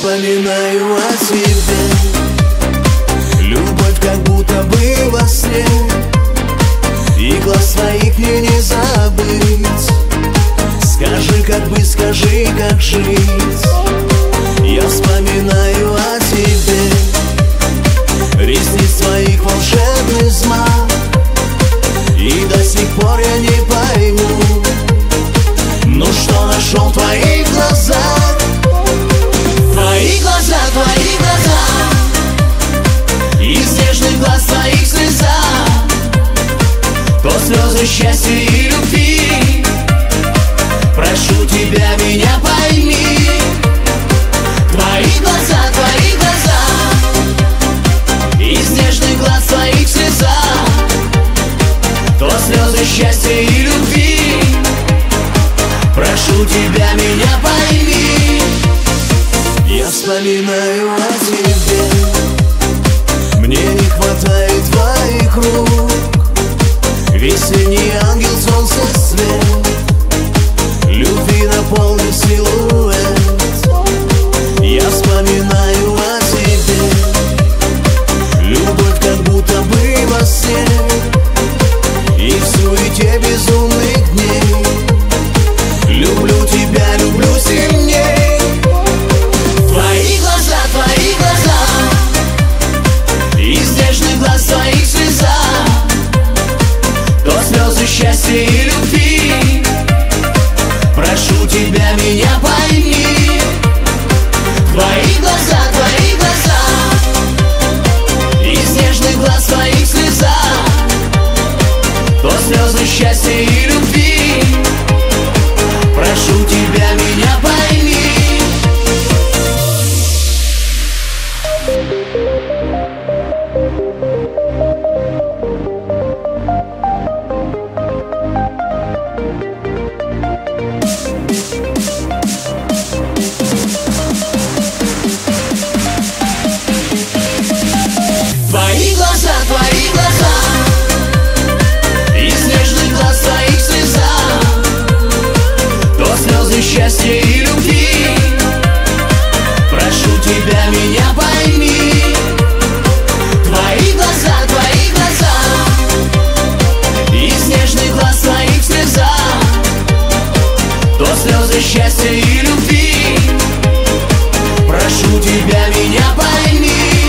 вспоминаю о тебе. Любовь как будто бы во сне, и глаз твоих мне не забыть. Скажи, как быть, скажи, как жить. Я вспоминаю о тебе, ресниц твоих волшебный взмах, и до сих пор я не пойму, ну что нашел в твоих глазах. Твои глаза, из нежных глаз твоих слеза, то слезы счастья и любви. Прошу тебя, меня пойми. Твои глаза, из нежных глаз твоих слеза, то слезы счастья и любви. Прошу тебя, меня пойми. Я вспоминаю о тебе, мне не хватает твоих рук. Весенний ангел, солнце, свет, любви наполнит силуэт. Я вспоминаю о тебе, любовь как будто бы во сне, и в суете безумных дней. Люблю тебя, люблю сильней. Твои глаза, из нежных глаз твоих слеза, то слезы счастья и любви. Прошу тебя, меня пойми. Твои глаза, из нежных глаз твоих слеза, то слезы счастья и любви. Прошу тебя, меня пойми. Твои глаза, из нежных глаз твоих слеза, то слезы счастья и любви. Прошу тебя, меня пойми. Твои глаза, из нежных глаз твоих слеза, то слезы счастья и любви. Прошу тебя, меня пойми.